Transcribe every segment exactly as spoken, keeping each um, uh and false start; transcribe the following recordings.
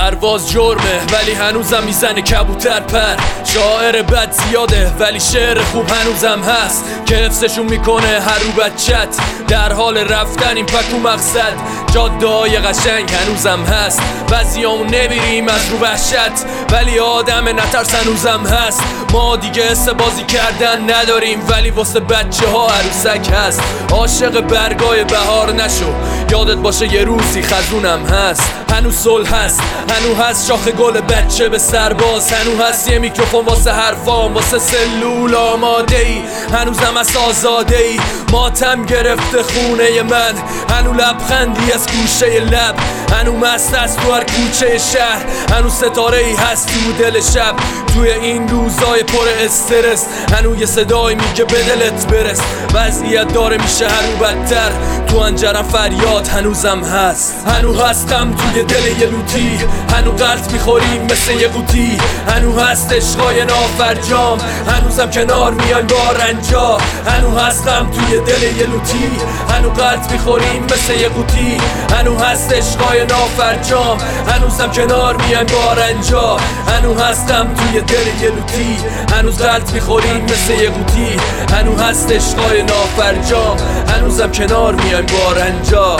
پرواز جرمه ولی هنوزم میزنه کبوتر پر. شاعر بد زیاده ولی شعر خوب هنوزم هست که حفظشون میکنه هر رو بچت. در حال رفتن این پکو مقصد، جاده های قشنگ هنوزم هست. بعضیامون نمیریم از رو وحشت ولی آدم نترس هنوزم هست. ما دیگه حس بازی کردن نداریم ولی واسه بچه ها عروسک هست. عاشق برگای بهار نشو، یادت باشه یه روزی خزونم هست. هنوز صلح هست، هنوز هست شاخ گل بچه به سرباز. هنوز هست یه میکروفون واسه حرفام، واسه سلول آماده ای. هنوزم هست آزاده ای، ماتم گرفته خونه من. هنوز لبخندی از گوشه لب، هنوز مست است تو هر کوچه شهر. هنوز ستاره ای هست تو دل شب، توی این روزای پر استرس. هنوز یه صدایی میگه به دلت برس. وضعیت داره میشه هنوز بدتر، تو انجرم فریاد هنوزم هست. هنوز هستم توی دل یه لوتی، هنوز قلط میخوریم مثل یه قوطی. هنوز هست عشقای نافرجام، هنوزم کنار میایم با رنجا. هنوز هستم توی دل یه لوتی، هنوز قلط میخوریم مثل یه قوطی. هنوز هست عشقای نافرجام، هنوزم کنار میایم با رنجا. هنوز هستم توی دل یه لوتی، هنوز قلط میخوریم مثل یه قوطی. هنوز هست عشقای نافرجام، هنوزم کنار میایم با رنجا.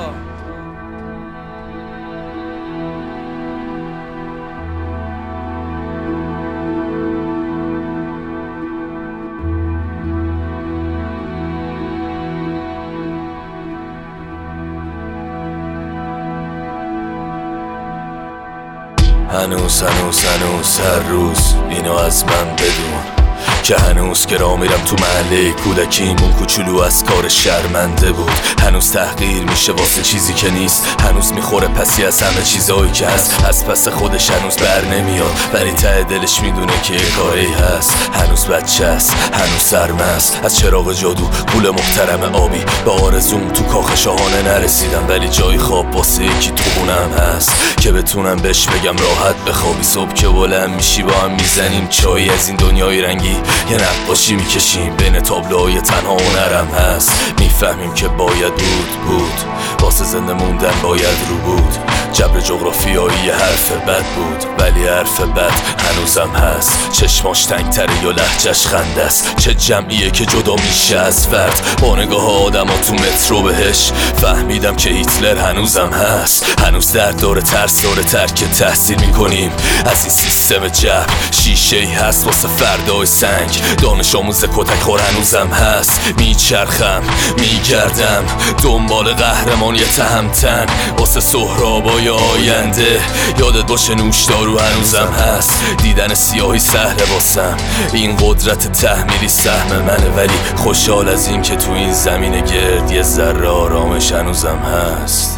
هنوز هنوز هنوز هر روز اینو از من بدون که هنوز که راه میرم تو محله کودکیم اون کوچولو از کار شرمنده بود. هنوز تحقیر میشه واسه چیزی که نیست، هنوز میخوره پسی از همه چیزایی که هست. از پس خودش هنوز بر نمیاد ولی ته دلش میدونه که یه کاری هست. هنوز بچه است، هنوز سرمست از چراغ جادو پول محترم آبی. به آرزوم تو کاخ شاهانه نرسیدم ولی جای خواب واسه یکی تو خونم هست که بتونم بهش بگم راحت بخوابی. صبح که بلند میشی با هم میزنیم چای از این دنیای رنگی، یه نقاشی میکشیم بین تابلوهای تنها هنرم هست. میفهمیم که باید بود بود واسه زنده موندن باید رو بود. جبر جغرافیایی یه حرف بد بود ولی حرف بد هنوزم هست. چشماش تنگتره یا لهجه‌ش خنده است. چه جمعیه که جدا میشه از فرد، با نگاه آدم ها تو مترو بهش. فهمیدم که هیتلر هنوزم هست. هنوز درد داره، ترس داره، ترک تحصیل میکنیم از این سیستم جبر. شیشه ای هست واسه فردای سنگ، دانش آموز کتک خور هنوزم هست. میچرخم میگردم دنبال قهرمان یه تهمتن واسه سهرابای آینده. یادت باشه نوشدارو هنوزم هست، دیدن سیاهی سهله واسم. این قدرت تحمیلی سهم منه ولی خوشحال از این که تو این زمین گرد یه ذره آرامش هنوزم هست.